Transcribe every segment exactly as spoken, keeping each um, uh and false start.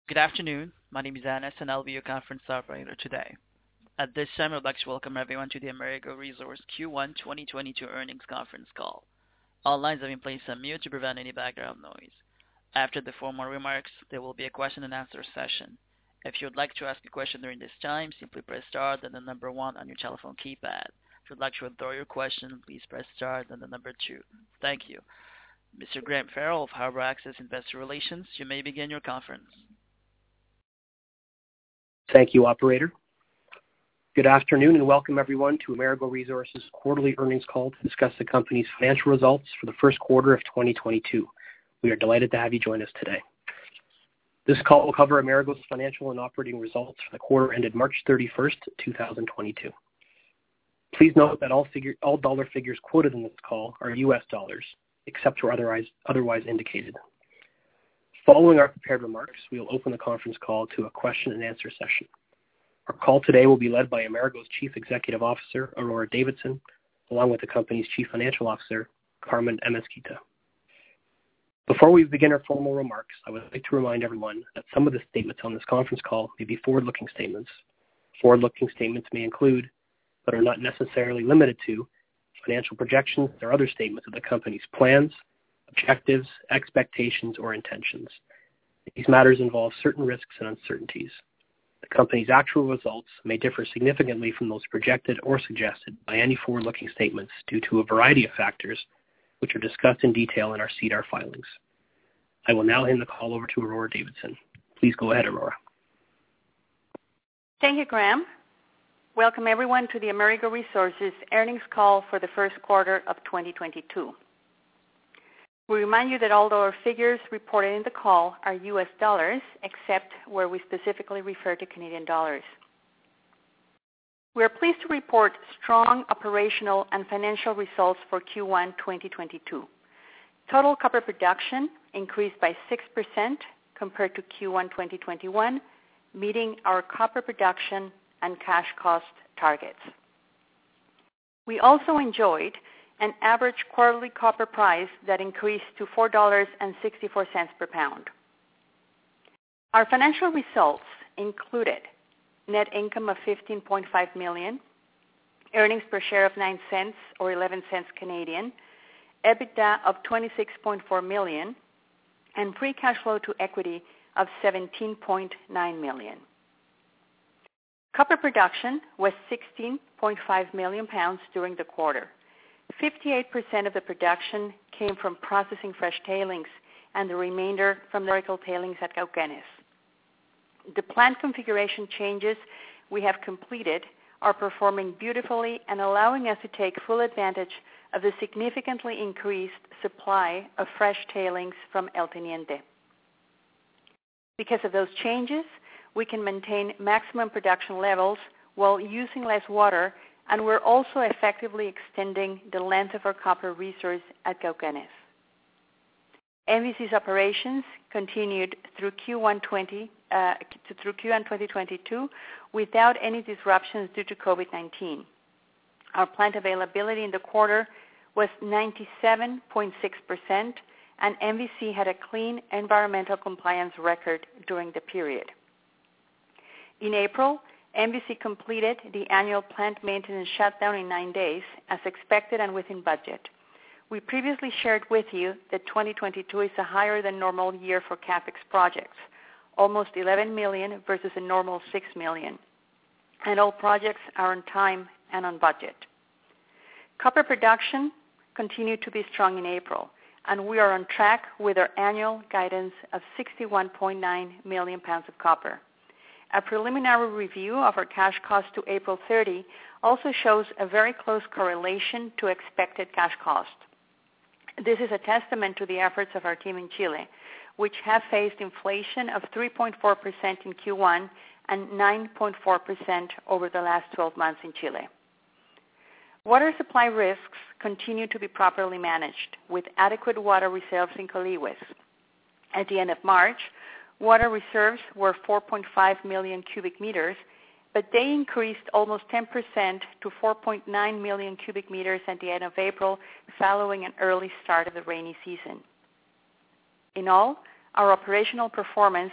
Good afternoon. My name is Anas, and I'll be your conference operator today. At this time, I'd like to welcome everyone to the Amerigo Resources Q one twenty twenty-two earnings conference call. All lines have been placed on mute to prevent any background noise. After the formal remarks, there will be a question and answer session. If you would like to ask a question during this time, simply press star, then the number one on your telephone keypad. If you'd like to withdraw your question, please press star, then the number two. Thank you. Mister Graham Farrell of Harbor Access Investor Relations, you may begin your conference. Thank you, operator. Good afternoon and welcome everyone to Amerigo Resources quarterly earnings call to discuss the company's financial results for the first quarter of twenty twenty-two. We are delighted to have you join us today. This call will cover Amerigo's financial and operating results for the quarter ended March thirty-first, twenty twenty-two. Please note that all, figure, all dollar figures quoted in this call are U S dollars, except where otherwise, otherwise indicated. Following our prepared remarks, we will open the conference call to a question and answer session. Our call today will be led by Amerigo's Chief Executive Officer, Aurora Davidson, along with the company's Chief Financial Officer, Carmen Amezquita. Before we begin our formal remarks, I would like to remind everyone that some of the statements on this conference call may be forward-looking statements. Forward-looking statements may include, but are not necessarily limited to, financial projections or other statements of the company's plans, objectives, expectations, or intentions. These matters involve certain risks and uncertainties. The company's actual results may differ significantly from those projected or suggested by any forward-looking statements due to a variety of factors, which are discussed in detail in our SEDAR filings. I will now hand the call over to Aurora Davidson. Please go ahead, Aurora. Thank you, Graham. Welcome everyone to the Amerigo Resources earnings call for the first quarter of twenty twenty-two. We remind you that all dollar figures reported in the call are U S dollars, except where we specifically refer to Canadian dollars. We are pleased to report strong operational and financial results for Q one twenty twenty-two. Total copper production increased by six percent compared to Q one twenty twenty-one, meeting our copper production and cash cost targets. We also enjoyed an average quarterly copper price that increased to four dollars and sixty-four cents per pound. Our financial results included net income of fifteen point five million dollars, earnings per share of nine cents or eleven cents Canadian, EBITDA of twenty-six point four million dollars, and free cash flow to equity of seventeen point nine million dollars. Copper production was sixteen point five million pounds during the quarter. fifty-eight percent of the production came from processing fresh tailings and the remainder from the historical tailings at Cauquenes. The plant configuration changes we have completed are performing beautifully and allowing us to take full advantage of the significantly increased supply of fresh tailings from El Teniente. Because of those changes, we can maintain maximum production levels while using less water, and we're also effectively extending the length of our copper resource at Cauquenes. M V C's operations continued through Q one twenty, uh, through Q one twenty twenty-two without any disruptions due to COVID nineteen. Our plant availability in the quarter was ninety-seven point six percent, and M V C had a clean environmental compliance record during the period. In April, M V C completed the annual plant maintenance shutdown in nine days, as expected and within budget. We previously shared with you that twenty twenty-two is a higher than normal year for CapEx projects, almost eleven million dollars versus a normal six million dollars, and all projects are on time and on budget. Copper production continued to be strong in April, and we are on track with our annual guidance of sixty-one point nine million pounds of copper. A preliminary review of our cash cost to April thirtieth also shows a very close correlation to expected cash cost. This is a testament to the efforts of our team in Chile, which have faced inflation of three point four percent in Q one and nine point four percent over the last twelve months in Chile. Water supply risks continue to be properly managed, with adequate water reserves in Colihue. At the end of March, water reserves were four point five million cubic meters, but they increased almost ten percent to four point nine million cubic meters at the end of April, following an early start of the rainy season. In all, our operational performance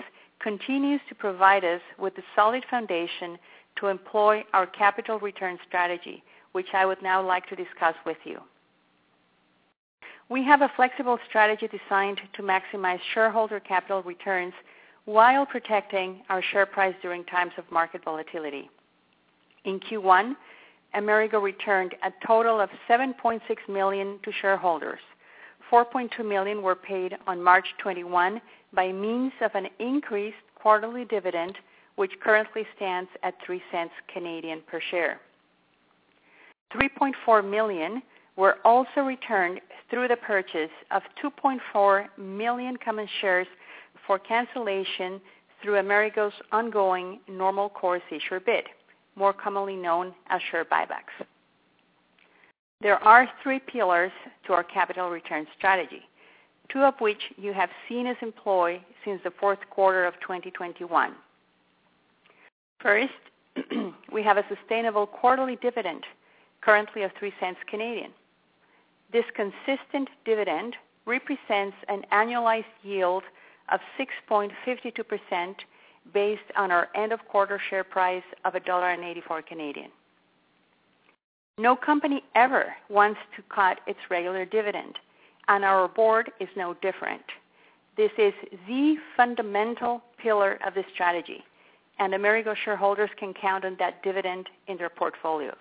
continues to provide us with a solid foundation to employ our capital return strategy, which I would now like to discuss with you. We have a flexible strategy designed to maximize shareholder capital returns while protecting our share price during times of market volatility. In Q one, Amerigo returned a total of seven point six million dollars to shareholders. four point two million dollars were paid on March twenty-first by means of an increased quarterly dividend, which currently stands at three cents Canadian per share. three point four million dollars were also returned through the purchase of two point four million common shares for cancellation through Amerigo's ongoing normal course issuer bid, more commonly known as share buybacks. There are three pillars to our capital return strategy, two of which you have seen us employ since the fourth quarter of twenty twenty-one. First, we have a sustainable quarterly dividend, currently of three cents Canadian. This consistent dividend represents an annualized yield of six point five two percent based on our end-of-quarter share price of one dollar and eighty-four Canadian. No company ever wants to cut its regular dividend, and our board is no different. This is the fundamental pillar of the strategy, and Amerigo shareholders can count on that dividend in their portfolios.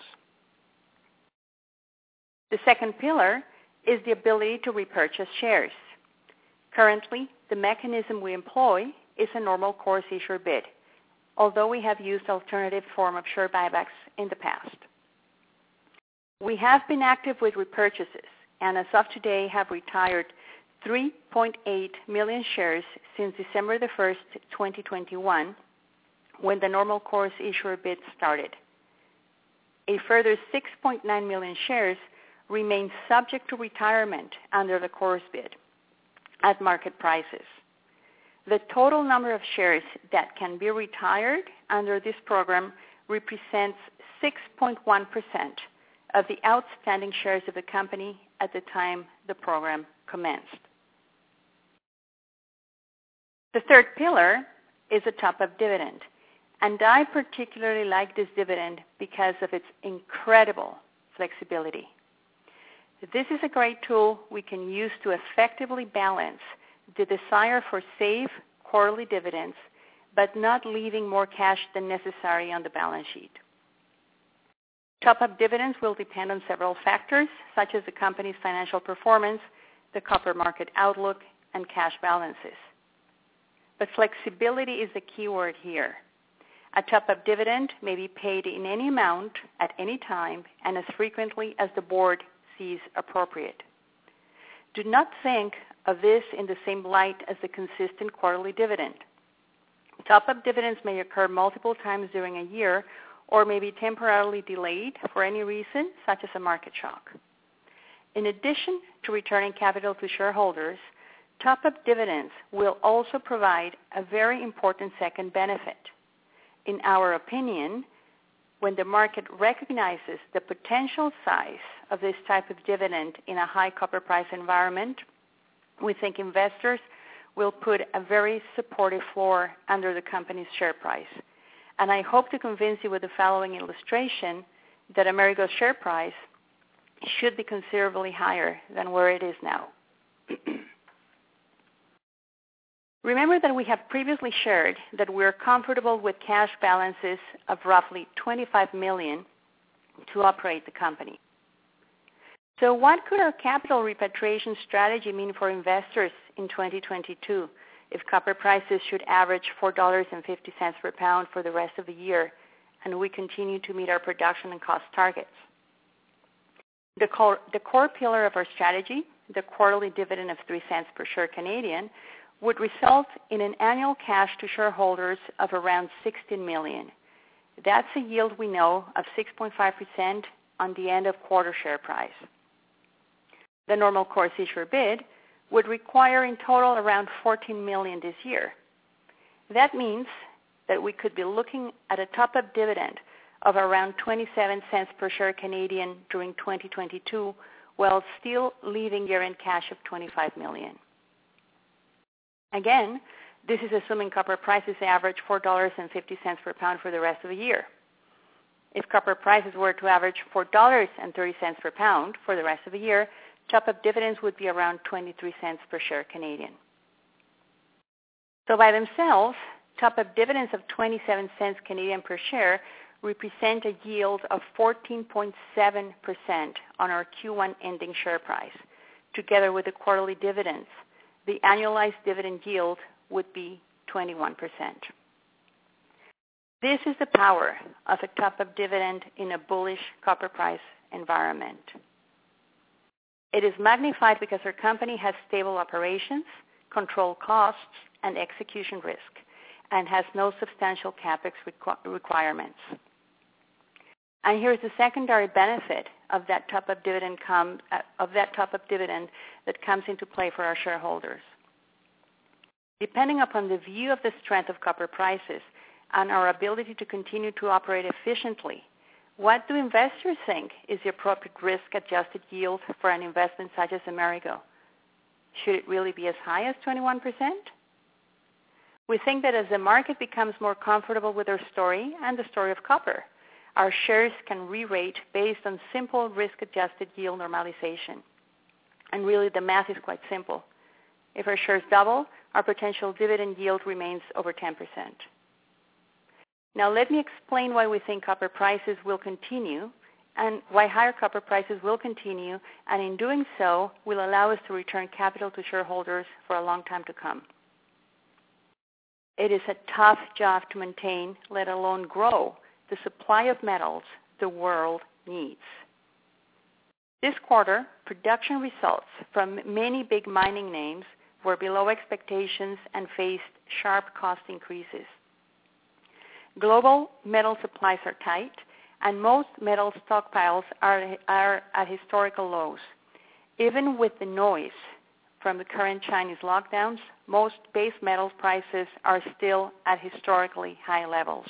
The second pillar is the ability to repurchase shares. Currently, the mechanism we employ is a normal course issuer bid, although we have used alternative form of share buybacks in the past. We have been active with repurchases, and as of today have retired three point eight million shares since December the first, twenty twenty-one, when the normal course issuer bid started. A further six point nine million shares remain subject to retirement under the course bid at market prices. The total number of shares that can be retired under this program represents six point one percent of the outstanding shares of the company at the time the program commenced. The third pillar is a top-up dividend, and I particularly like this dividend because of its incredible flexibility. This is a great tool we can use to effectively balance the desire for safe quarterly dividends, but not leaving more cash than necessary on the balance sheet. Top-up dividends will depend on several factors, such as the company's financial performance, the copper market outlook, and cash balances. But flexibility is the key word here. A top-up dividend may be paid in any amount at any time and as frequently as the board sees appropriate. Do not think of this in the same light as the consistent quarterly dividend. Top-up dividends may occur multiple times during a year or may be temporarily delayed for any reason, such as a market shock. In addition to returning capital to shareholders, top-up dividends will also provide a very important second benefit. In our opinion, when the market recognizes the potential size of this type of dividend in a high copper price environment, we think investors will put a very supportive floor under the company's share price. And I hope to convince you with the following illustration that Amerigo's share price should be considerably higher than where it is now. Remember that we have previously shared that we are comfortable with cash balances of roughly twenty-five million dollars to operate the company. So what could our capital repatriation strategy mean for investors in twenty twenty-two if copper prices should average four dollars and fifty cents per pound for the rest of the year and we continue to meet our production and cost targets? The core, the core pillar of our strategy, the quarterly dividend of three cents per share Canadian, would result in an annual cash to shareholders of around sixteen million dollars. That's a yield we know of six point five percent on the end of quarter share price. The normal course issuer bid would require in total around fourteen million dollars this year. That means that we could be looking at a top-up dividend of around twenty-seven cents per share Canadian during twenty twenty-two, while still leaving year-end cash of twenty-five million dollars. Again, This is assuming copper prices average four dollars and fifty cents per pound for the rest of the year. If copper prices were to average four dollars and thirty cents per pound for the rest of the year, top-up dividends would be around twenty-three cents per share Canadian. So by themselves, top-up dividends of twenty-seven cents Canadian per share represent a yield of fourteen point seven percent on our Q one ending share price. Together with the quarterly dividends, the annualized dividend yield would be twenty-one percent. This is the power of a top-up dividend in a bullish copper price environment. It is magnified because our company has stable operations, controlled costs, and execution risk, and has no substantial capex requ- requirements. And here's the secondary benefit of that top-up dividend come, uh, of that top-up dividend that comes into play for our shareholders. Depending upon the view of the strength of copper prices and our ability to continue to operate efficiently, what do investors think is the appropriate risk-adjusted yield for an investment such as Amerigo? Should it really be as high as twenty-one percent? We think that as the market becomes more comfortable with our story and the story of copper, our shares can re-rate based on simple risk-adjusted yield normalization. And really, the math is quite simple. If our shares double, our potential dividend yield remains over ten percent. Now let me explain why we think copper prices will continue and why higher copper prices will continue, and in doing so will allow us to return capital to shareholders for a long time to come. It is a tough job to maintain, let alone grow, the supply of metals the world needs. This quarter, production results from many big mining names were below expectations and faced sharp cost increases. Global metal supplies are tight, and most metal stockpiles are, are at historical lows. Even with the noise from the current Chinese lockdowns, most base metals prices are still at historically high levels.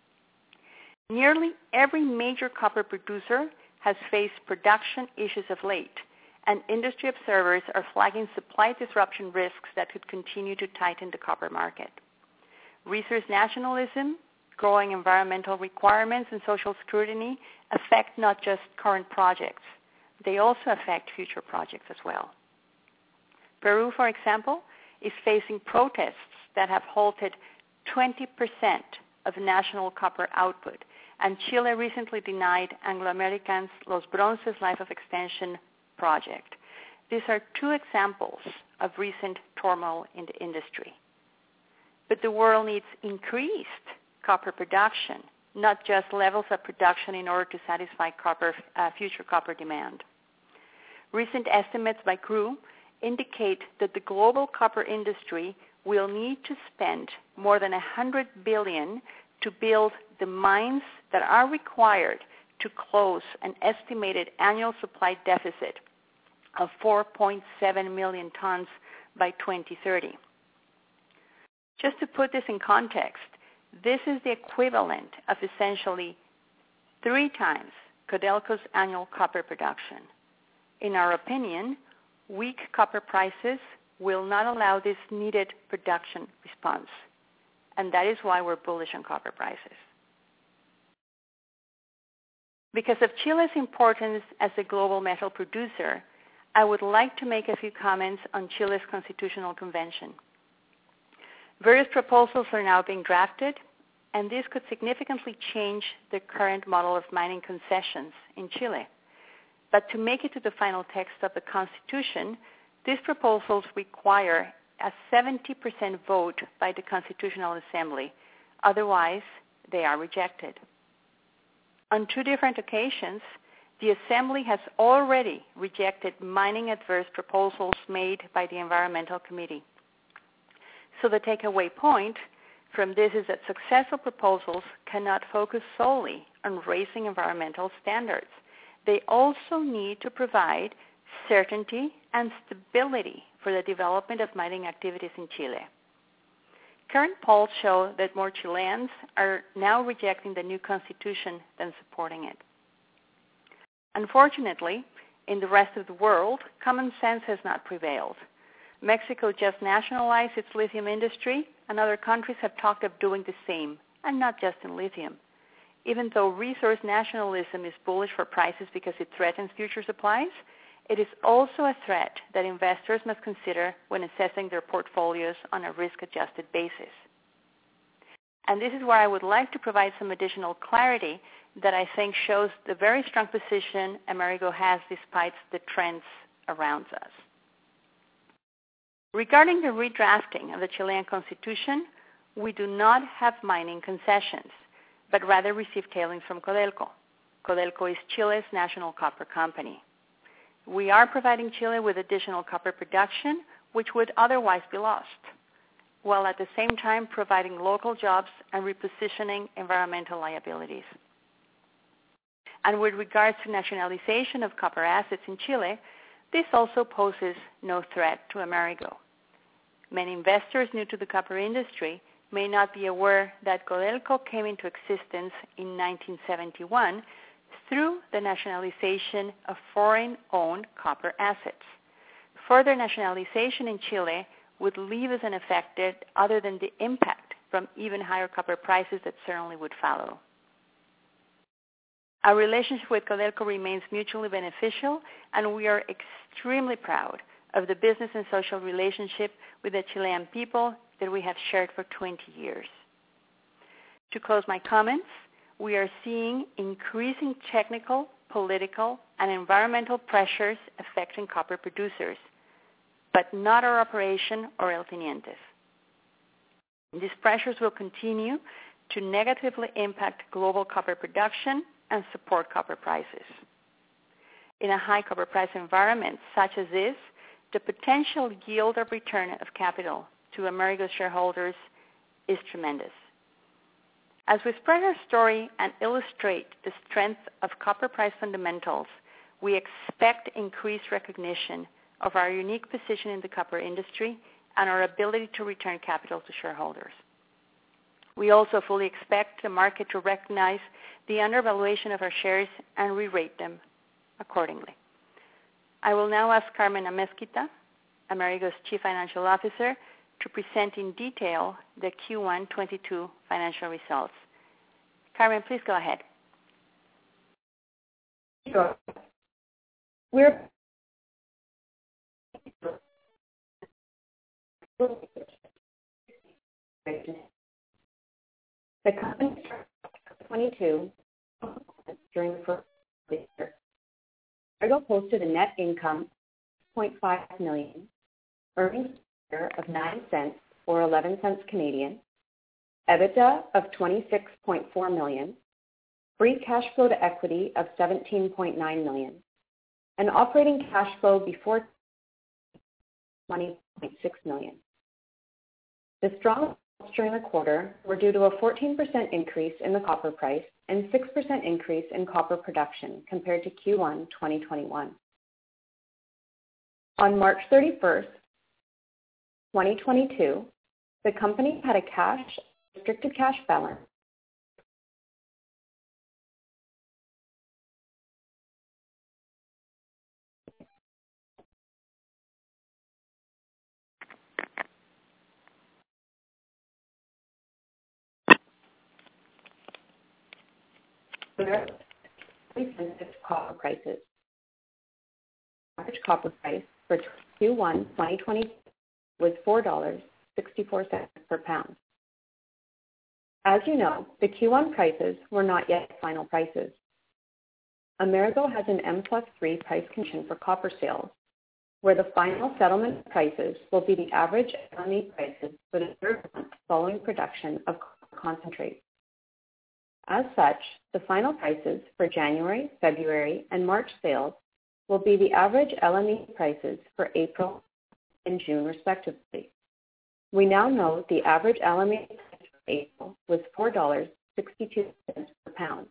Nearly every major copper producer has faced production issues of late, and industry observers are flagging supply disruption risks that could continue to tighten the copper market. Resource nationalism, growing environmental requirements, and social scrutiny affect not just current projects. They also affect future projects as well. Peru, for example, is facing protests that have halted twenty percent of national copper output, and Chile recently denied Anglo American's Los Bronces life of extension project. These are two examples of recent turmoil in the industry. But the world needs increased copper production, not just levels of production in order to satisfy copper, uh, future copper demand. Recent estimates by C R U indicate that the global copper industry will need to spend more than one hundred billion dollars to build the mines that are required to close an estimated annual supply deficit of four point seven million tons by twenty thirty. Just to put this in context, this is the equivalent of essentially three times Codelco's annual copper production. In our opinion, weak copper prices will not allow this needed production response, and that is why we're bullish on copper prices. Because of Chile's importance as a global metal producer, I would like to make a few comments on Chile's constitutional convention. Various proposals are now being drafted, and this could significantly change the current model of mining concessions in Chile. But to make it to the final text of the Constitution, these proposals require a seventy percent vote by the Constitutional Assembly. Otherwise, they are rejected. On two different occasions, the Assembly has already rejected mining-adverse proposals made by the Environmental Committee. So the takeaway point from this is that successful proposals cannot focus solely on raising environmental standards. They also need to provide certainty and stability for the development of mining activities in Chile. Current polls show that more Chileans are now rejecting the new constitution than supporting it. Unfortunately, in the rest of the world, common sense has not prevailed. Mexico just nationalized its lithium industry, and other countries have talked of doing the same, and not just in lithium. Even though resource nationalism is bullish for prices because it threatens future supplies, it is also a threat that investors must consider when assessing their portfolios on a risk-adjusted basis. And this is where I would like to provide some additional clarity that I think shows the very strong position Amerigo has despite the trends around us. Regarding the redrafting of the Chilean constitution, we do not have mining concessions, but rather receive tailings from Codelco. Codelco is Chile's national copper company. We are providing Chile with additional copper production, which would otherwise be lost, while at the same time providing local jobs and repositioning environmental liabilities. And with regards to nationalization of copper assets in Chile, this also poses no threat to Amerigo. Many investors new to the copper industry may not be aware that Codelco came into existence in nineteen seventy-one through the nationalization of foreign-owned copper assets. Further nationalization in Chile would leave us unaffected other than the impact from even higher copper prices that certainly would follow. Our relationship with Codelco remains mutually beneficial, and we are extremely proud of the business and social relationship with the Chilean people that we have shared for twenty years. To close my comments, we are seeing increasing technical, political, and environmental pressures affecting copper producers, but not our operation or El Tenientes. These pressures will continue to negatively impact global copper production and support copper prices. In a high copper price environment such as this, the potential yield of return of capital to Amerigo shareholders is tremendous. As we spread our story and illustrate the strength of copper price fundamentals, we expect increased recognition of our unique position in the copper industry and our ability to return capital to shareholders. We also fully expect the market to recognize the undervaluation of our shares and re-rate them accordingly. I will now ask Carmen Amezquita, Amerigo's Chief Financial Officer, to present in detail the Q one twenty-two financial results. Carmen, please go ahead. Sure. We're the company twenty-two during the first year. Amerigo posted a net income of zero point five million dollars, earnings per share of nine cents or eleven cents Canadian, EBITDA of twenty-six point four million dollars, free cash flow to equity of seventeen point nine million dollars, and operating cash flow before twenty point six million dollars. The strong results during the quarter were due to a fourteen percent increase in the copper price and six percent increase in copper production compared to Q one twenty twenty-one. On March thirty-first, twenty twenty-two, the company had a cash, restricted cash balance very sensitive to copper prices. Average copper price for Q one twenty twenty was four dollars and sixty-four cents per pound. As you know, the Q one prices were not yet final prices. Amerigo has an M plus three price condition for copper sales, where the final settlement prices will be the average L M E prices for the third month following production of copper concentrate. As such, the final prices for January, February, and March sales will be the average L M E prices for April and June, respectively. We now know the average L M E price for April was four dollars and sixty-two cents per pound.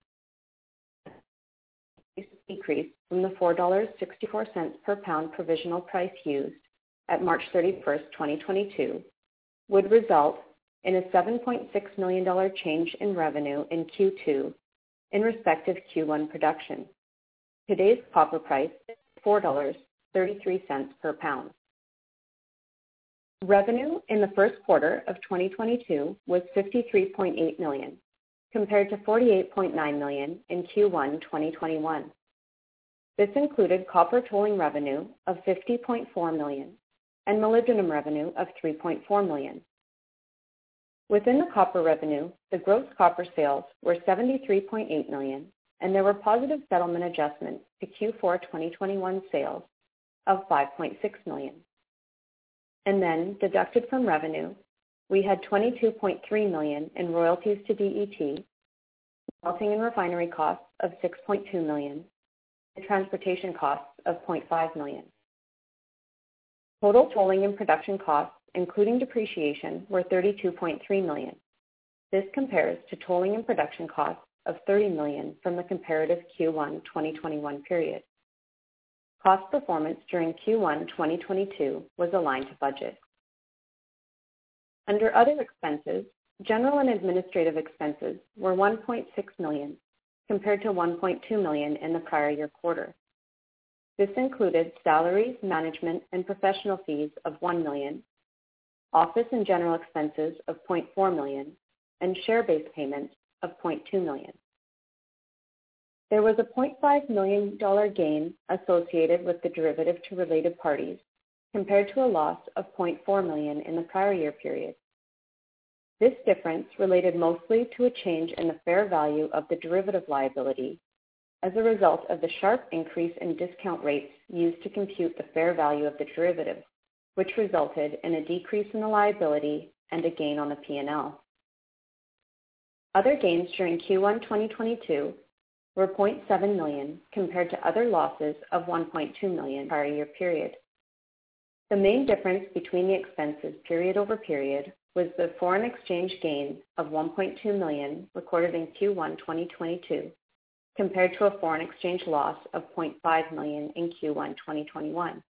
This decrease from the four dollars and sixty-four cents per pound provisional price used at March thirty-first, twenty twenty-two, would result in a seven point six million dollars change in revenue in Q two in respect of Q one production. Today's copper price is four dollars and thirty-three cents per pound. Revenue in the first quarter of twenty twenty-two was fifty-three point eight million dollars compared to forty-eight point nine million dollars in Q one twenty twenty-one. This included copper tolling revenue of fifty point four million dollars and molybdenum revenue of three point four million dollars. Within the copper revenue, the gross copper sales were seventy-three point eight million dollars and there were positive settlement adjustments to Q four twenty twenty-one sales of five point six million dollars. And then, deducted from revenue, we had twenty-two point three million dollars in royalties to D E T, smelting and refinery costs of six point two million dollars, and transportation costs of zero point five million dollars. Total tolling and production costs, including depreciation, were thirty-two point three million dollars. This compares to tolling and production costs of thirty million dollars from the comparative Q one twenty twenty-one period. Cost performance during Q one twenty twenty-two was aligned to budget. Under other expenses, general and administrative expenses were one point six million dollars compared to one point two million dollars in the prior year quarter. This included salaries, management, and professional fees of one million dollars, office and general expenses of zero point four million dollars, and share-based payments of zero point two million dollars. There was a zero point five million dollars gain associated with the derivative to related parties, compared to a loss of zero point four million dollars in the prior year period. This difference related mostly to a change in the fair value of the derivative liability as a result of the sharp increase in discount rates used to compute the fair value of the derivative, which resulted in a decrease in the liability and a gain on the P and L. Other gains during Q one twenty twenty-two were zero point seven million dollars compared to other losses of one point two million dollars prior year period. The main difference between the expenses period over period was the foreign exchange gain of one point two million dollars recorded in Q one twenty twenty-two compared to a foreign exchange loss of zero point five million dollars in Q one twenty twenty-one.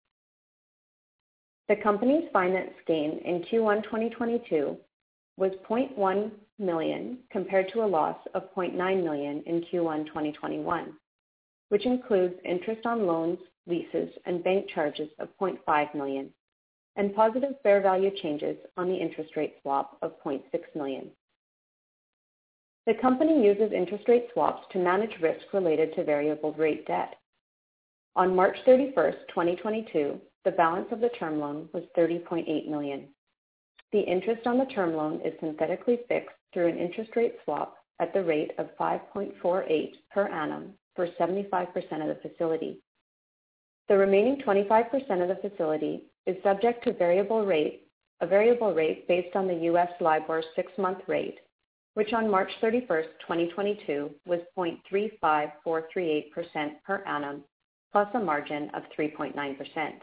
The company's finance gain in Q one twenty twenty-two was zero point one million dollars compared to a loss of zero point nine million dollars in Q one twenty twenty-one, which includes interest on loans, leases, and bank charges of zero point five million dollars and positive fair value changes on the interest rate swap of zero point six million dollars. The company uses interest rate swaps to manage risk related to variable rate debt. On March thirty-first, twenty twenty-two, the balance of the term loan was thirty point eight million dollars. The interest on the term loan is synthetically fixed through an interest rate swap at the rate of five point four eight per annum for seventy-five percent of the facility. The remaining twenty-five percent of the facility is subject to variable rate, a variable rate based on the U S LIBOR six-month rate, which on March thirty-first, twenty twenty-two was zero point three five four three eight percent per annum, plus a margin of three point nine percent.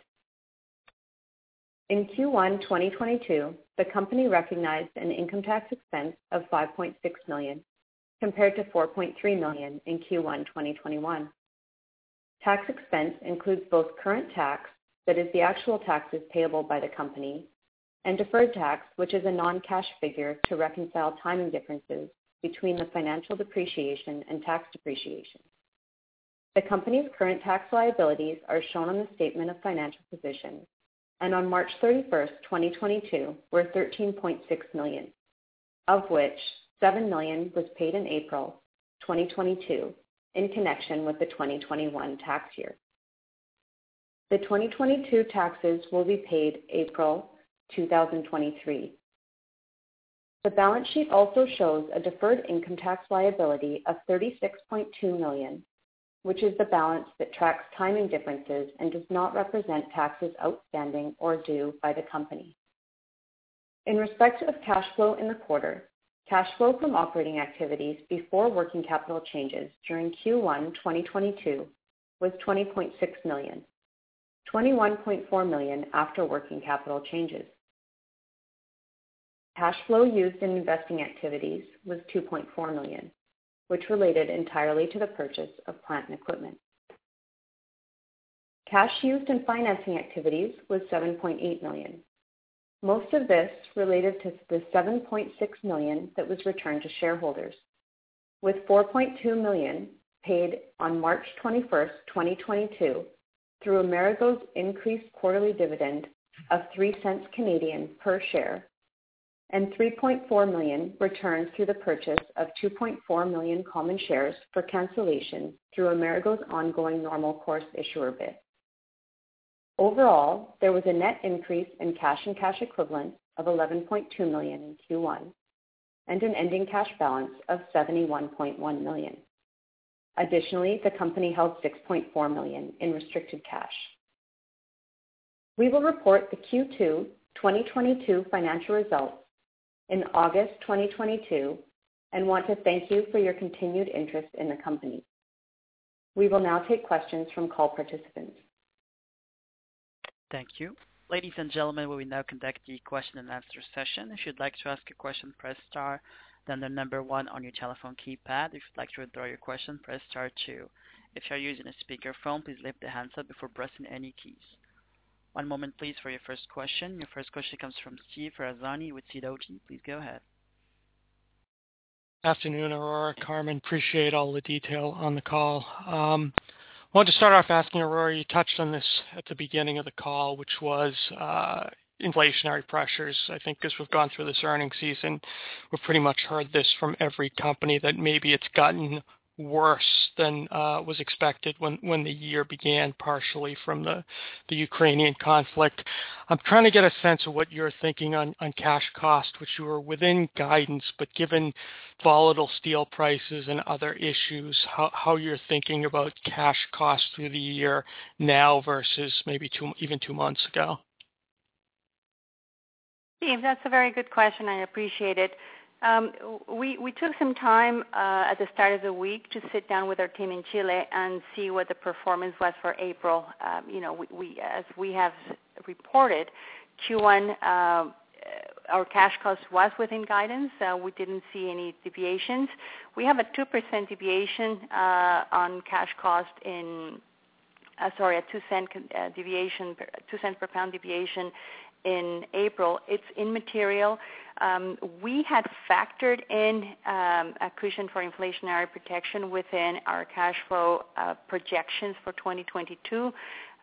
In Q one twenty twenty-two, the company recognized an income tax expense of five point six million dollars compared to four point three million dollars in Q one twenty twenty-one. Tax expense includes both current tax, that is the actual taxes payable by the company, and deferred tax, which is a non-cash figure to reconcile timing differences between the financial depreciation and tax depreciation. The company's current tax liabilities are shown on the statement of financial position, and on March thirty-first, twenty twenty-two, were thirteen point six million dollars, of which seven million dollars was paid in April twenty twenty-two in connection with the twenty twenty-one tax year. The twenty twenty-two taxes will be paid April two thousand twenty-three. The balance sheet also shows a deferred income tax liability of thirty-six point two million dollars, which is the balance that tracks timing differences and does not represent taxes outstanding or due by the company. In respect of cash flow in the quarter, cash flow from operating activities before working capital changes during Q one twenty twenty-two was twenty point six million dollars, twenty-one point four million dollars after working capital changes. Cash flow used in investing activities was two point four million dollars, which related entirely to the purchase of plant and equipment. Cash used in financing activities was seven point eight million dollars. Most of this related to the seven point six million dollars that was returned to shareholders, with four point two million dollars paid on March twenty-first, twenty twenty-two through Amerigo's increased quarterly dividend of three cents Canadian per share, and three point four million dollars returned through the purchase of two point four million common shares for cancellation through Amerigo's ongoing normal course issuer bid. Overall, there was a net increase in cash and cash equivalents of eleven point two million dollars in Q one and an ending cash balance of seventy-one point one million dollars. Additionally, the company held six point four million dollars in restricted cash. We will report the Q two twenty twenty-two financial results in August twenty twenty-two and want to thank you for your continued interest in the company. We will now take questions from call participants. Thank you. Ladies and gentlemen, we will now conduct the question and answer session. If you'd like to ask a question, press star, then the number one on your telephone keypad. If you'd like to withdraw your question, press star two. If you're using a speakerphone, please lift the handset before pressing any keys. One moment, please, for your first question. Your first question comes from Steve Ferazani with Sidoti. Please go ahead. Afternoon, Aurora, Carmen. Appreciate all the detail on the call. Um, I wanted to start off asking Aurora, you touched on this at the beginning of the call, which was uh, inflationary pressures. I think as we've gone through this earnings season, we've pretty much heard this from every company that maybe it's gotten worse than uh, was expected when, when the year began, partially from the, the Ukrainian conflict. I'm trying to get a sense of what you're thinking on, on cash cost, which you were within guidance, but given volatile steel prices and other issues, how, how you're thinking about cash costs through the year now versus maybe two, even two months ago. Steve, that's a very good question. I appreciate it. Um, we, we took some time uh, at the start of the week to sit down with our team in Chile and see what the performance was for April. Um, you know, we, we, as we have reported, Q one, uh, our cash cost was within guidance. Uh, we didn't see any deviations. We have a two percent deviation uh, on cash cost in, uh, sorry, a two cent uh, deviation, two cents per pound deviation in April. It's immaterial. Um, we had factored in um, a cushion for inflationary protection within our cash flow uh, projections for twenty twenty-two,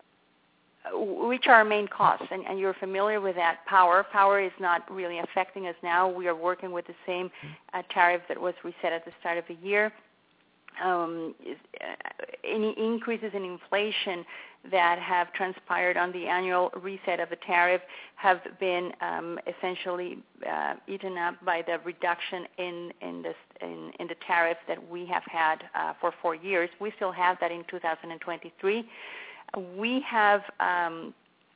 which are our main costs, and, and you're familiar with that. Power. Power is not really affecting us now. We are working with the same uh, tariff that was reset at the start of the year. Um, any increases in inflation that have transpired on the annual reset of the tariff have been um, essentially uh, eaten up by the reduction in in, this, in in the tariff that we have had uh, for four years. We still have that in two thousand twenty-three. We have um,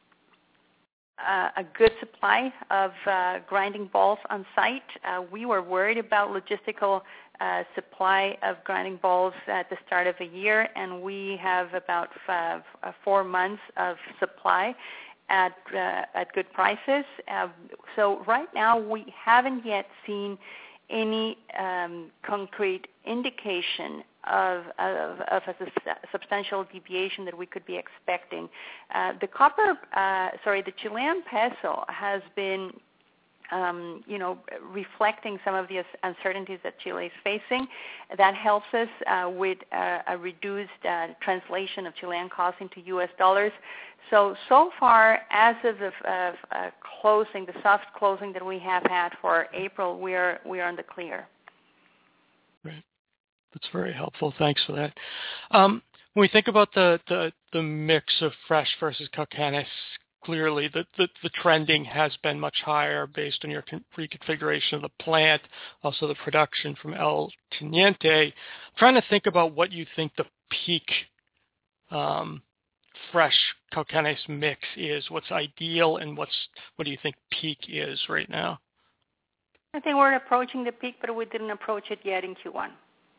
uh, a good supply of uh, grinding balls on site. Uh, we were worried about logistical Uh, supply of grinding balls at the start of the year, and we have about five, uh, four months of supply at uh, at good prices. Uh, so right now we haven't yet seen any um, concrete indication of, of, of a substantial deviation that we could be expecting. Uh, the copper, uh, sorry, the Chilean peso has been Um, you know, reflecting some of the uncertainties that Chile is facing. That helps us uh, with uh, a reduced uh, translation of Chilean costs into U S dollars. So, so far, as of the uh, uh, closing, the soft closing that we have had for April, we are we are in the clear. Right. That's very helpful. Thanks for that. Um, when we think about the, the, the mix of fresh versus Cauquenes, clearly the, the, the trending has been much higher based on your reconfiguration of the plant, also the production from El Teniente. I'm trying to think about what you think the peak um, fresh Cauquenes mix is. What's ideal, and what's what do you think peak is right now? I think we're approaching the peak, but we didn't approach it yet in Q one.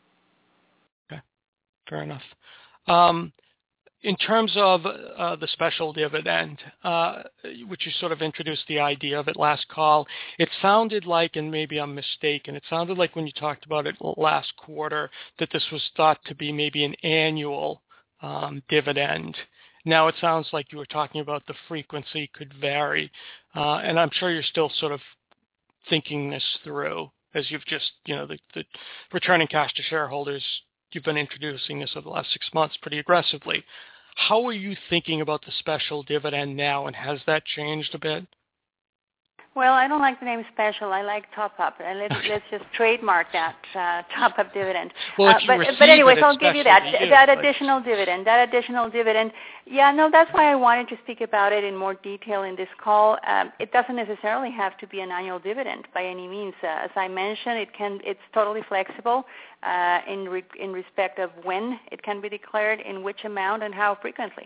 Okay, fair enough. Um, In terms of uh, the special dividend, uh, which you sort of introduced the idea of it last call, it sounded like, and maybe I'm mistaken, it sounded like when you talked about it last quarter that this was thought to be maybe an annual um, dividend. Now it sounds like you were talking about the frequency could vary, uh, and I'm sure you're still sort of thinking this through as you've just, you know, the, the returning cash to shareholders. You've been introducing this over the last six months pretty aggressively. How are you thinking about the special dividend now, and has that changed a bit? Well, I don't like the name special. I like top-up. And let's, let's just trademark that uh, top-up dividend. Well, if you uh, but, receive but anyways, it, I'll give you that. you, that but... additional dividend. That additional dividend. Yeah, no, that's why I wanted to speak about it in more detail in this call. Um, it doesn't necessarily have to be an annual dividend by any means. Uh, as I mentioned, it can. It's totally flexible uh, in re- in respect of when it can be declared, in which amount, and how frequently.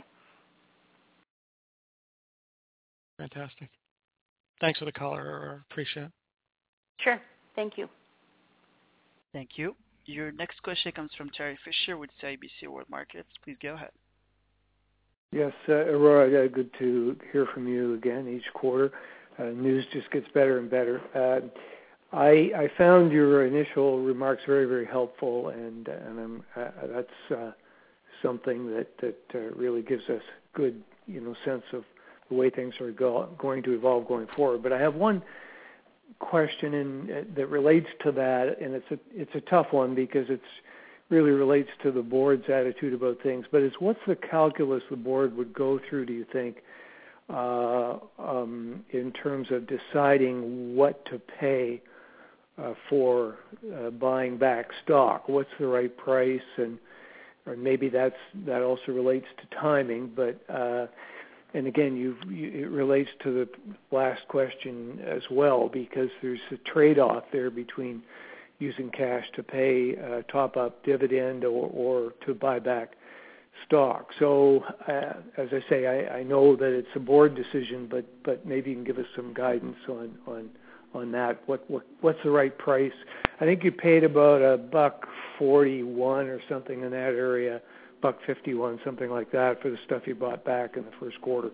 Fantastic. Thanks for the call. I appreciate it. Sure. Thank you. Thank you. Your next question comes from Terry Fisher with C I B C World Markets. Please go ahead. Yes, uh, Aurora, uh, good to hear from you again each quarter. Uh, news just gets better and better. Uh, I, I found your initial remarks very, very helpful, and and I'm, uh, that's uh, something that that uh, really gives us good, you know, sense of the way things are go- going to evolve going forward. But I have one question in, uh, that relates to that, and it's a it's a tough one because it's really relates to the board's attitude about things. But it's what's the calculus the board would go through, do you think, uh, um, in terms of deciding what to pay uh, for uh, buying back stock? What's the right price? And or maybe that's that also relates to timing, but uh, and again, you've, you, it relates to the last question as well, because there's a trade-off there between using cash to pay a top-up dividend or, or to buy back stock. So, uh, as I say, I, I know that it's a board decision, but, but maybe you can give us some guidance on on, on that. What, what what's the right price? I think you paid about a buck forty-one or something in that area. Buck fifty-one, something like that, for the stuff you bought back in the first quarter.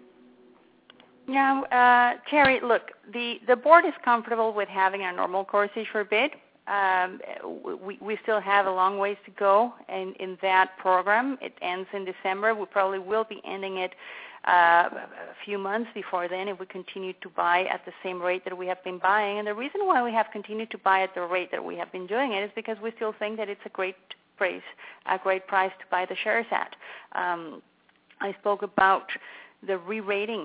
Yeah, uh, Terry, look, the, the board is comfortable with having a normal course issuer bid. Um, we, we still have a long ways to go in, in that program. It ends in December. We probably will be ending it uh, a few months before then if we continue to buy at the same rate that we have been buying. And the reason why we have continued to buy at the rate that we have been doing it is because we still think that it's a great price, a great price to buy the shares at. Um, I spoke about the re-rating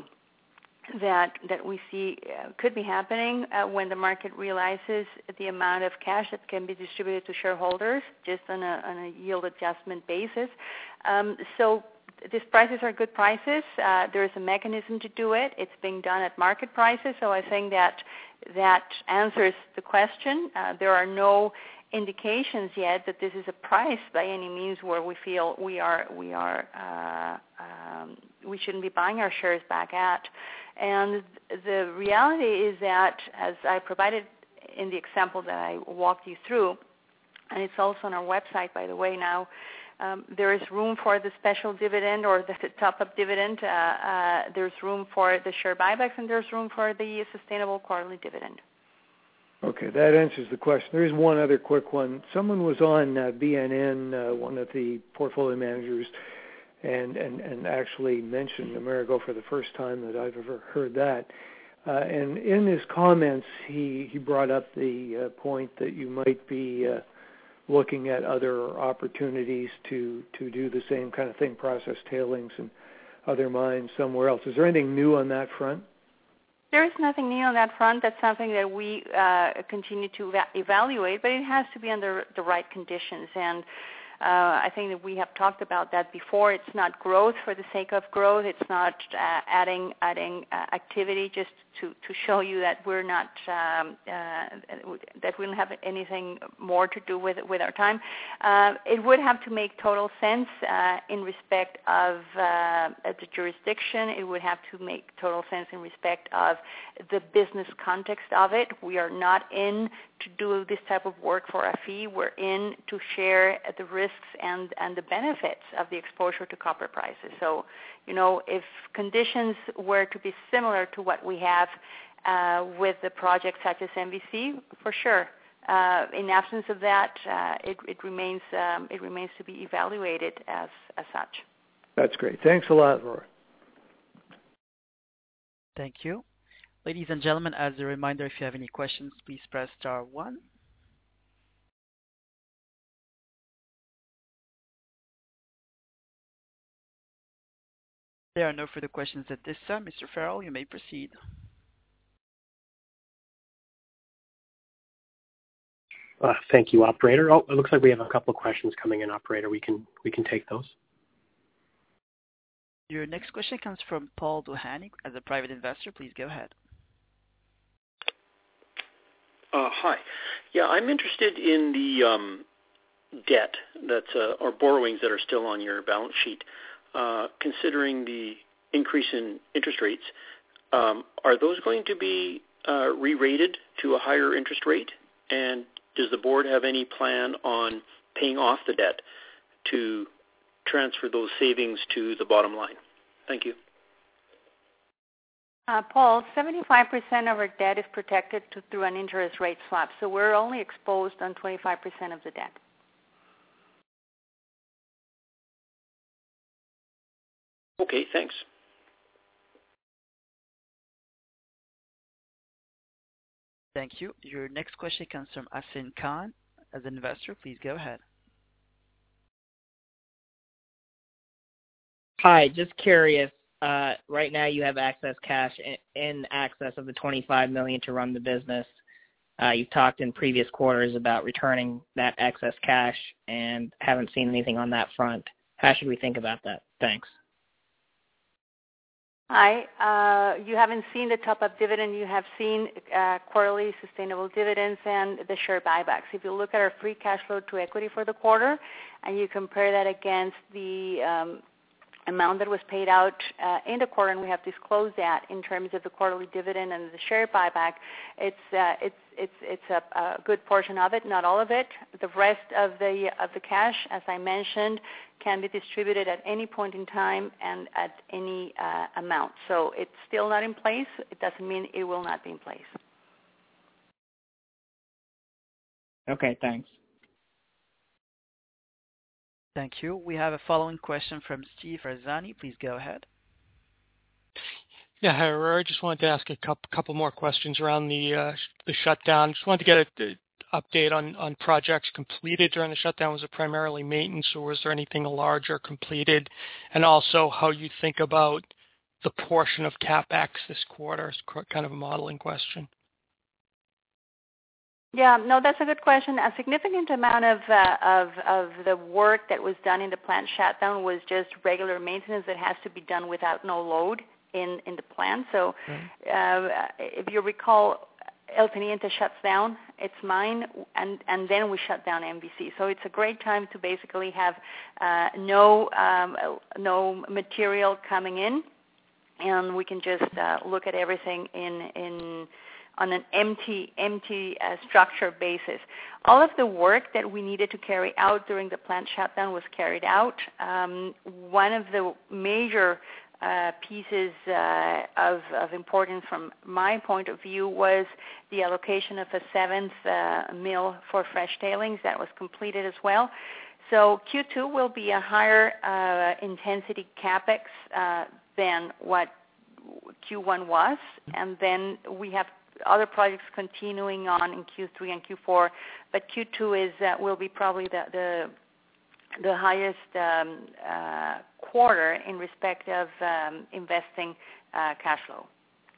that that we see uh, could be happening uh, when the market realizes the amount of cash that can be distributed to shareholders just on a, on a yield adjustment basis. Um, so these prices are good prices. Uh, there is a mechanism to do it. It's being done at market prices. So I think that that answers the question. Uh, there are no indications yet that this is a price by any means where we feel we are we are uh, um, we shouldn't be buying our shares back at. And the reality is that, as I provided in the example that I walked you through, and it's also on our website, by the way, now, um, there is room for the special dividend or the top-up dividend. Uh, uh, there's room for the share buybacks, and there's room for the sustainable quarterly dividend. Okay, that answers the question. There is one other quick one. Someone was on uh, B N N, uh, one of the portfolio managers, and, and, and actually mentioned Amerigo for the first time that I've ever heard that. Uh, and in his comments, he, he brought up the uh, point that you might be uh, looking at other opportunities to, to do the same kind of thing, process tailings and other mines somewhere else. Is there anything new on that front? There is nothing new on that front. That's something that we uh, continue to eva- evaluate, but it has to be under the right conditions. And uh, I think that we have talked about that before. It's not growth for the sake of growth. It's not uh, adding adding uh, activity just to, to show you that we're not um, uh, that we don't have anything more to do with with our time. Uh, it would have to make total sense uh, in respect of uh, the jurisdiction. It would have to make total sense in respect of the business context of it. We are not in to do this type of work for a fee. We're in to share the risks and, and the benefits of the exposure to copper prices. So, you know, if conditions were to be similar to what we have uh, with the projects such as M V C, for sure. Uh, in absence of that, uh, it, it remains um, it remains to be evaluated as as such. That's great. Thanks a lot, Laura. Thank you. Ladies and gentlemen, as a reminder, if you have any questions, please press star one. There are no further questions at this time. Mister Farrell, you may proceed. Uh, thank you, operator. Oh, it looks like we have a couple of questions coming in, operator. We can we can take those. Your next question comes from Paul Dohany as a private investor. Please go ahead. Uh, hi. Yeah, I'm interested in the um, debt that's uh, or borrowings that are still on your balance sheet. Uh, considering the increase in interest rates, um, are those going to be uh, re-rated to a higher interest rate? And does the board have any plan on paying off the debt to transfer those savings to the bottom line? Thank you. Uh, Paul, seventy-five percent of our debt is protected to, through an interest rate swap, so we're only exposed on twenty-five percent of the debt. Okay, thanks. Thank you. Your next question comes from Asin Khan as an investor. Please go ahead. Hi, just curious. Uh, right now you have excess cash in, in excess of the twenty-five million dollars to run the business. Uh, you've talked in previous quarters about returning that excess cash and haven't seen anything on that front. How should we think about that? Thanks. Hi. Uh, you haven't seen the top-up dividend. You have seen uh, quarterly sustainable dividends and the share buybacks. If you look at our free cash flow to equity for the quarter and you compare that against the um, amount that was paid out uh, in the quarter, and we have disclosed that in terms of the quarterly dividend and the share buyback, it's uh, it's it's it's a, a good portion of it, not all of it. The rest of the of the cash, as I mentioned, can be distributed at any point in time and at any uh, amount. So it's still not in place. It doesn't mean it will not be in place. Okay, thanks. Thank you. We have a following question from Steve Arzani. Please go ahead. Yeah, hi, Aurora. I just wanted to ask a couple, couple more questions around the uh, the shutdown. Just wanted to get an update on, on projects completed during the shutdown. Was it primarily maintenance, or was there anything larger completed? And also how you think about the portion of CapEx this quarter. It's kind of a modeling question. Yeah, no, that's a good question. A significant amount of, uh, of of the work that was done in the plant shutdown was just regular maintenance that has to be done without no load in, in the plant. So uh, if you recall, El Teniente shuts down its mine, and, and then we shut down M V C. So it's a great time to basically have uh, no um, no material coming in, and we can just uh, look at everything in in. on an empty, empty uh, structure basis. All of the work that we needed to carry out during the plant shutdown was carried out. Um, one of the major uh, pieces uh, of, of importance from my point of view was the allocation of a seventh uh, mill for fresh tailings. That was completed as well. So Q two will be a higher uh, intensity CapEx uh, than what Q one was, and then we have other projects continuing on in Q three and Q four, but Q two is uh, will be probably the the, the highest um, uh, quarter in respect of um, investing uh, cash flow.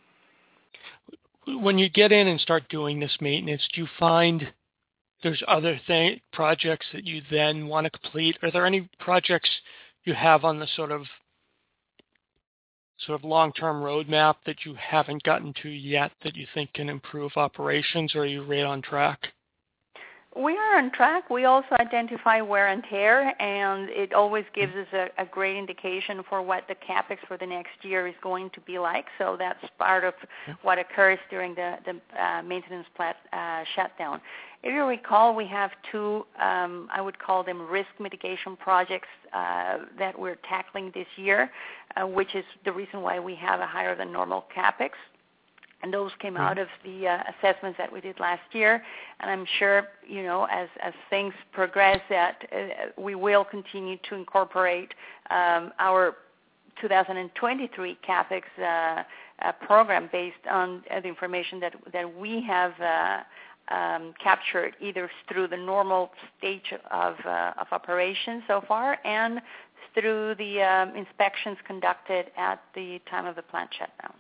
When you get in and start doing this maintenance, do you find there's other thing, projects that you then want to complete? Are there any projects you have on the sort of sort of long-term roadmap that you haven't gotten to yet that you think can improve operations, or are you right on track? We are on track. We also identify wear and tear, and it always gives us a, a great indication for what the CapEx for the next year is going to be like. So that's part of what occurs during the, the uh, maintenance plant uh, shutdown. If you recall, we have two, um, I would call them risk mitigation projects uh, that we're tackling this year, uh, which is the reason why we have a higher than normal CapEx. And those came out of the uh, assessments that we did last year. And I'm sure, you know, as, as things progress, that uh, we will continue to incorporate um, our two thousand twenty-three CapEx uh, uh, program based on uh, the information that, that we have uh, um, captured either through the normal stage of, uh, of operation so far and through the um, inspections conducted at the time of the plant shutdown.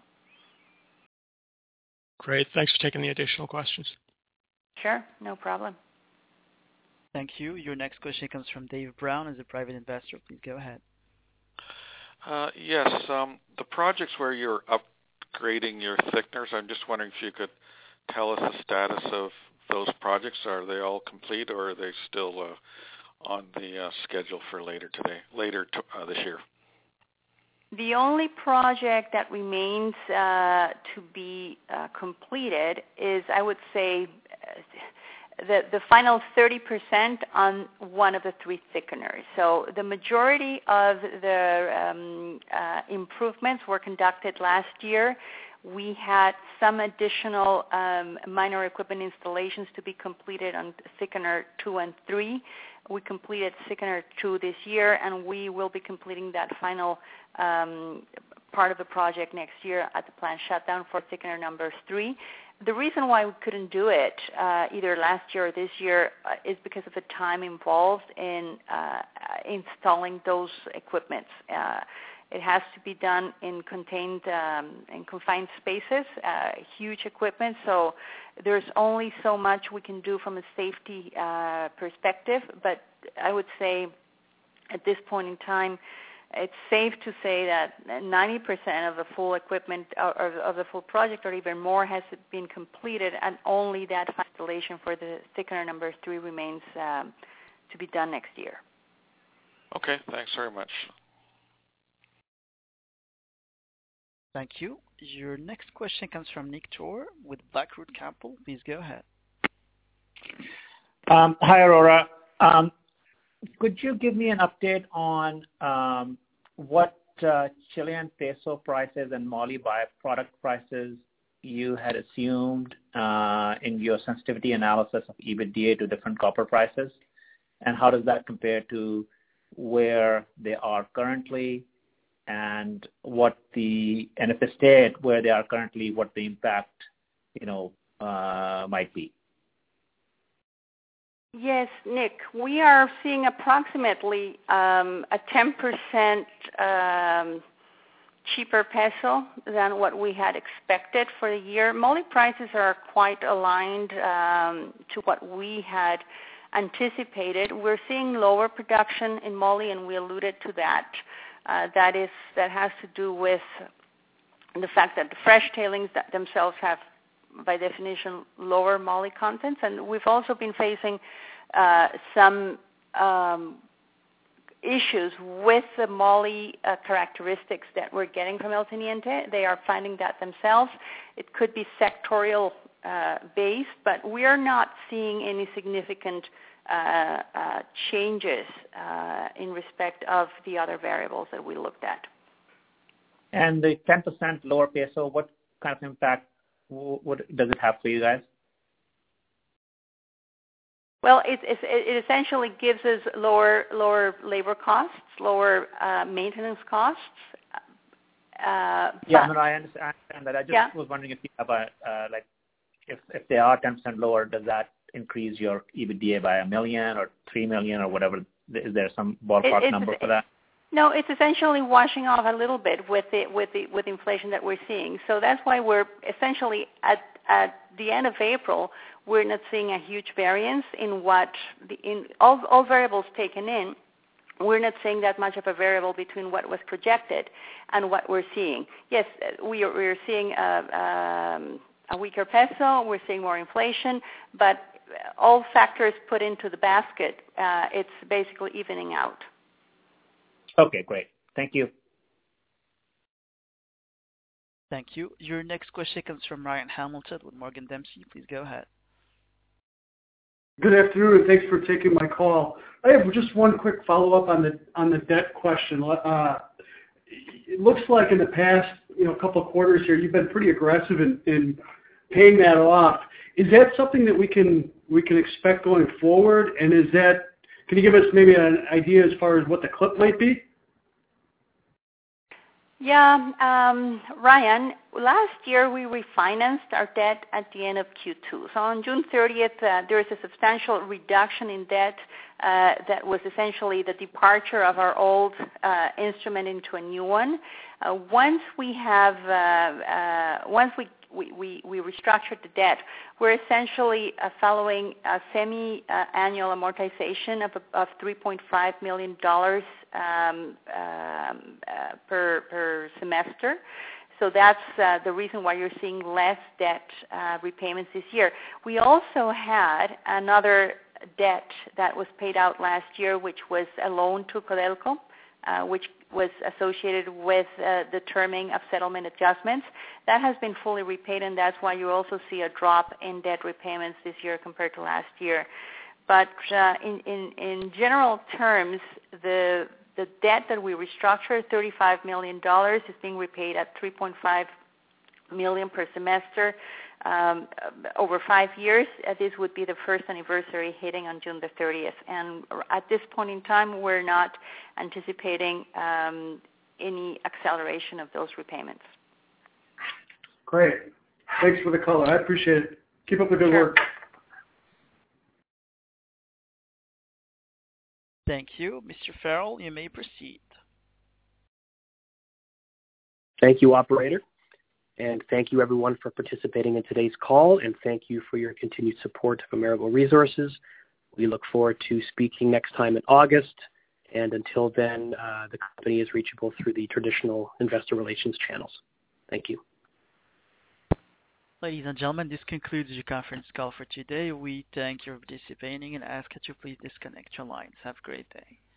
Great. Thanks for taking the additional questions. Sure, no problem. Thank you. Your next question comes from Dave Brown as a private investor. Please go ahead. Uh, yes, um, the projects where you're upgrading your thickeners, I'm just wondering if you could tell us the status of those projects. Are they all complete, or are they still uh, on the uh, schedule for later today, later to, uh, this year? The only project that remains uh, to be uh, completed is, I would say, uh, the, the final thirty percent on one of the three thickeners. So the majority of the um, uh, improvements were conducted last year. We had some additional um, minor equipment installations to be completed on thickener two and three. We completed thickener two this year, and we will be completing that final um, part of the project next year at the plant shutdown for thickener number three. The reason why we couldn't do it uh, either last year or this year uh, is because of the time involved in uh, installing those equipments. Uh, It has to be done in contained, um, in confined spaces, uh, huge equipment. So there's only so much we can do from a safety uh, perspective. But I would say at this point in time, it's safe to say that ninety percent of the full equipment or of the full project, or even more, has been completed, and only that installation for the thickener number three remains um, to be done next year. Okay, thanks very much. Thank you. Your next question comes from Nick Tor with Blackroot Capital. Please go ahead. Um, hi, Aurora. Um, could you give me an update on um, what uh, Chilean peso prices and moly byproduct prices you had assumed uh, in your sensitivity analysis of EBITDA to different copper prices, and how does that compare to where they are currently? And what the and if they stay at where they are currently, what the impact, you know, uh, might be. Yes, Nick, we are seeing approximately um, a ten percent um, cheaper peso than what we had expected for the year. Moly prices are quite aligned um, to what we had anticipated. We're seeing lower production in moly, and we alluded to that. Uh, that is that has to do with the fact that the fresh tailings that themselves have, by definition, lower moly contents, and we've also been facing uh, some um, issues with the moly uh, characteristics that we're getting from El Teniente. They are finding that themselves. It could be sectorial uh, based, but we are not seeing any significant Uh, uh, changes uh, in respect of the other variables that we looked at. And the ten percent lower peso, what kind of impact w- would, does it have for you guys? Well, it, it, it essentially gives us lower lower labor costs, lower uh, maintenance costs. Uh, yeah, no, no, I understand, I understand that. I just yeah. was wondering if you have a, uh, like, if, if they are ten percent lower, does that increase your EBITDA by a million or three million or whatever? Is there some ballpark it, number for that? No, it's essentially washing off a little bit with the with the with inflation that we're seeing. So that's why we're essentially at at the end of April, we're not seeing a huge variance in what the in all all variables taken in. We're not seeing that much of a variable between what was projected and what we're seeing. Yes, we are we're seeing a, um, a weaker peso. We're seeing more inflation, but all factors put into the basket, uh, it's basically evening out. Okay, great. Thank you. Thank you. Your next question comes from Ryan Hamilton with Morgan Dempsey. Please go ahead. Good afternoon, and thanks for taking my call. I have just one quick follow-up on the on the debt question. Uh, it looks like in the past, you know, couple of quarters here, you've been pretty aggressive in, in paying that off. Is that something that we can we can expect going forward? And is that, can you give us maybe an idea as far as what the clip might be? Yeah, um, Ryan, last year we refinanced our debt at the end of Q two. So on June thirtieth, uh, there is a substantial reduction in debt uh, that was essentially the departure of our old uh, instrument into a new one. Uh, once we have, uh, uh, once we We, we, we restructured the debt. We're essentially uh, following a semi-annual uh, amortization of, of three point five million dollars um, um, uh, per, per semester. So that's uh, the reason why you're seeing less debt uh, repayments this year. We also had another debt that was paid out last year, which was a loan to Codelco, uh, which was associated with uh, the terming of settlement adjustments. That has been fully repaid, and that's why you also see a drop in debt repayments this year compared to last year. But uh, in, in, in general terms, the the debt that we restructured, thirty-five million dollars, is being repaid at three point five million dollars per semester. Um, over five years, uh, this would be the first anniversary hitting on June the thirtieth. And at this point in time, we're not anticipating um, any acceleration of those repayments. Great. Thanks for the color. I appreciate it. Keep up the good Sure. work. Thank you. Mister Farrell, you may proceed. Thank you, operator. And thank you, everyone, for participating in today's call, and thank you for your continued support of Amerigo Resources. We look forward to speaking next time in August, and until then, uh, the company is reachable through the traditional investor relations channels. Thank you. Ladies and gentlemen, this concludes your conference call for today. We thank you for participating and ask that you please disconnect your lines. Have a great day.